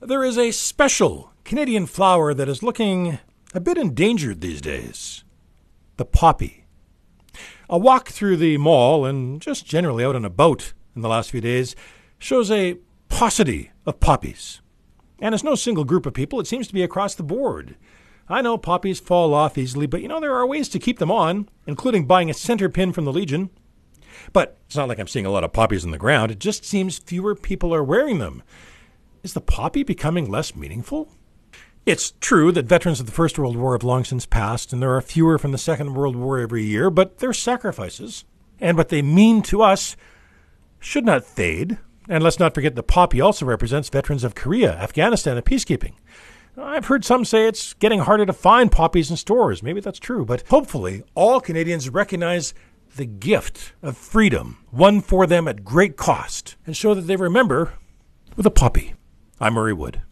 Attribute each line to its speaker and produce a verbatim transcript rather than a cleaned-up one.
Speaker 1: There is a special Canadian flower that is looking a bit endangered these days. The poppy. A walk through the mall and just generally out and about in the last few days shows a paucity of poppies. And it's no single group of people. It seems to be across the board. I know poppies fall off easily, but you know, there are ways to keep them on, including buying a center pin from the Legion. But it's not like I'm seeing a lot of poppies in the ground. It just seems fewer people are wearing them. Is the poppy becoming less meaningful? It's true that veterans of the First World War have long since passed, and there are fewer from the Second World War every year, but they're sacrifices. And what they mean to us should not fade. And let's not forget the poppy also represents veterans of Korea, Afghanistan, and peacekeeping. I've heard some say it's getting harder to find poppies in stores. Maybe that's true, but hopefully all Canadians recognize the gift of freedom, won for them at great cost, and show that they remember with a poppy. I'm Murray Wood.